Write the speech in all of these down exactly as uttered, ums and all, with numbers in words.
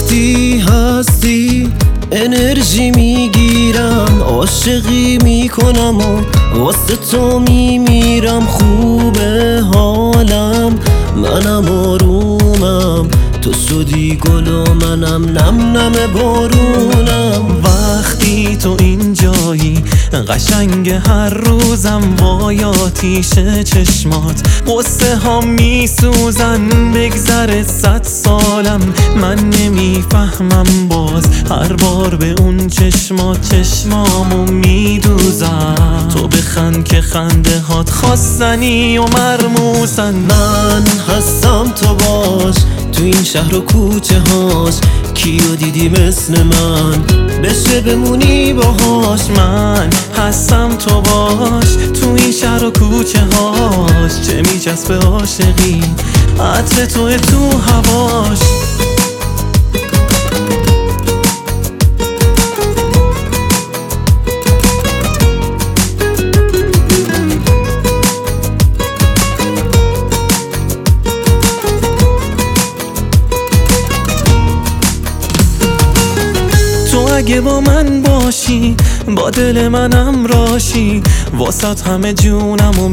وقتی هستی انرژی میگیرم، عاشقی میکنم و واسه تو میمیرم. خوبه حالم، منم آرومم، تو شدی گل و منم نم نم بارونم. وقتی تو اینجایی قشنگ هر روزم، وای آتیش چشمات قصه ها میسوزن. بگذره صد سالم من نمیفهمم باز، هر بار به اون چشمات چشمامو میدوزم. تو بخند که خنده هات خواستنی و مرموزن. من هستم تو باش تو این شهر و کوچه هاش، کیو دیدی مثل من بشه بمونی باهاش. من هستم تو باش تو این شهر و کوچه هاش، چه میچسبه عاشقی عطر توه تو هواش. تو اگه با من باشی با دل منم راشی، واسط همه جونمو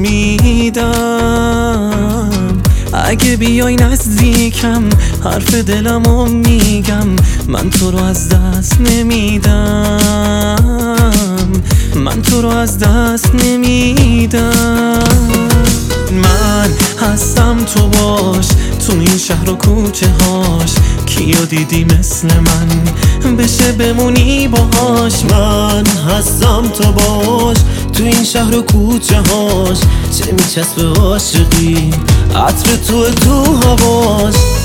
میدم. اگه بیای نزدیکم حرف دلمو میگم، من تو رو از دست نمیدم، من تو رو از دست نمیدم. من هستم تو باش تو این شهر و کوچه هاش، کیو دیدی مثل من بشه بمونی باهاش. من هستم تو باش تو این شهر و کوچه هاش، چه میچسبه عاشقی عطر تو تو هواش.